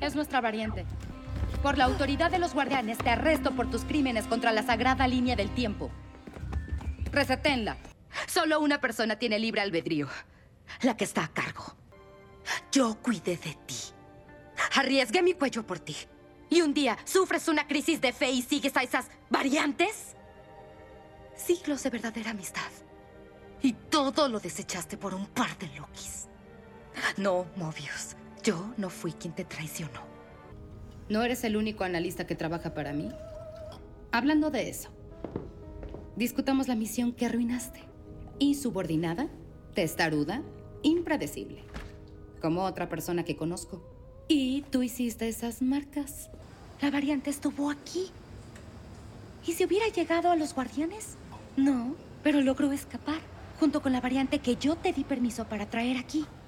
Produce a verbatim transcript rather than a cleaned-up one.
Es nuestra variante. Por la autoridad de los guardianes, te arresto por tus crímenes contra la sagrada línea del tiempo. Reseténla. Solo una persona tiene libre albedrío. La que está a cargo. Yo cuidé de ti. Arriesgué mi cuello por ti. ¿Y un día sufres una crisis de fe y sigues a esas variantes? Siglos de verdadera amistad. Y todo lo desechaste por un par de Lokis. No, Mobius. Yo no fui quien te traicionó. ¿No eres el único analista que trabaja para mí? Hablando de eso, discutamos la misión que arruinaste. Insubordinada, testaruda, impredecible. Como otra persona que conozco. Y tú hiciste esas marcas. La variante estuvo aquí. ¿Y si hubiera llegado a los guardianes? No, pero logró escapar. Junto con la variante que yo te di permiso para traer aquí.